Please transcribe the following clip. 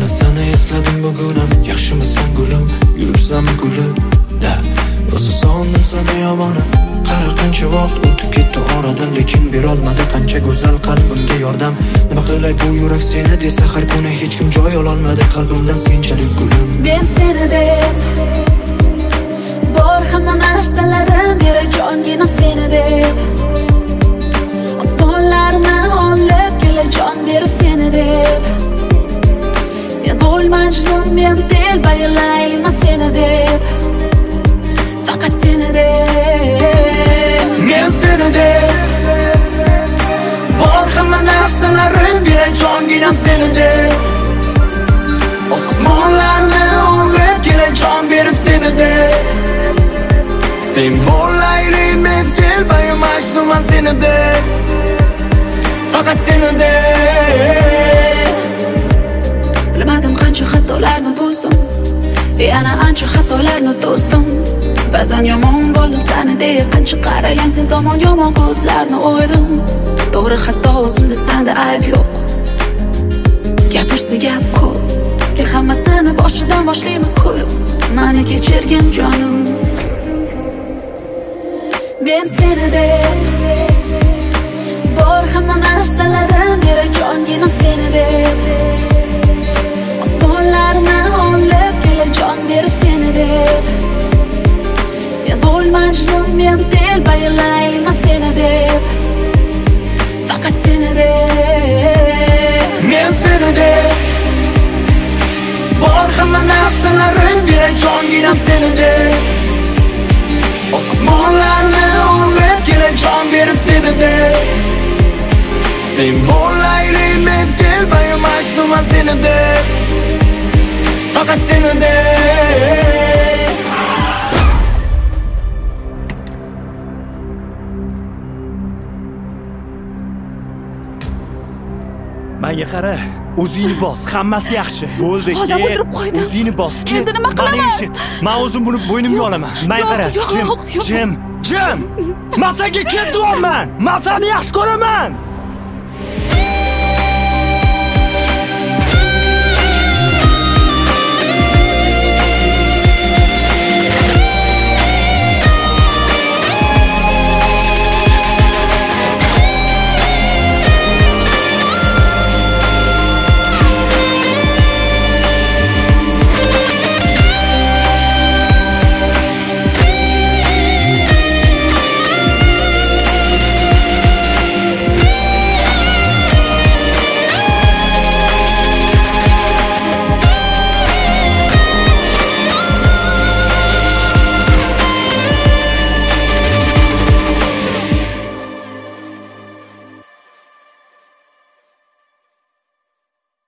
Yana seni esladim bugunim. Yaxshimisan gulim, yuribsan gulida. Rosa sonni sana yomonim. Qara qancha vaqt o'tib ketdi oradan, lekin berolmadi qancha go'zal qalbimga yordam. Nima qilay bu yurak seni desa har kuni hech kim joy ololmadi qalbimdan senchalik gulim. Men seni deb bor hamma narsalarim berib jonginam seni deb. Osmonlarni olib kelib jon berib seni deb. Sen bo'lmajnun men telbaylayman seni deb. Faqat seni deb. Men seni deb bor hamma narsalarim berib jonginam seni deb. Osmonlarni olib kelib jon berib seni deb. Sen bo'lmayli men telbayim majnunman seni deb. Faqat seni deb. Bilmadim qancha xatolarni buzdim, yana ancha xatolarni to'sdim. Ba'zan yomon bo'ldim seni deb, qancha qaragan sen tomon yomon ko'zlarni o'ydim. To'g'ri xato o'zimda senda ayb yo'q. Gapirsa gap ko'p. Kel hammasini boshidan boshlaymiz kulib. Meni kechirgin jonim. Men seni deb bor hamma narsalarim berib jonginam seni deb. Osmonlarni olib kelib jon berib seni deb. Sen bo'lmajnun men telbaylayman seni deb. Faqat seni deb. Men seni deb bor hamma narsalarim berib jonginam seni deb. Osmonlarni olib kelib jon berib seni deb. Sen bo'lmayli men telbayim majnunman seni deb. Faqat seni deb. Menga qara, o'zingni bos, hammasi yaxshi. Bo'ldi, Odam o'tirib qo'ydi. O'zingni bos. Endi nima qilaman? Men o'zim buni bo'ynimga olaman. Men qara, Jim. Men senga ketyapman. Men seni yaxshi ko'raman.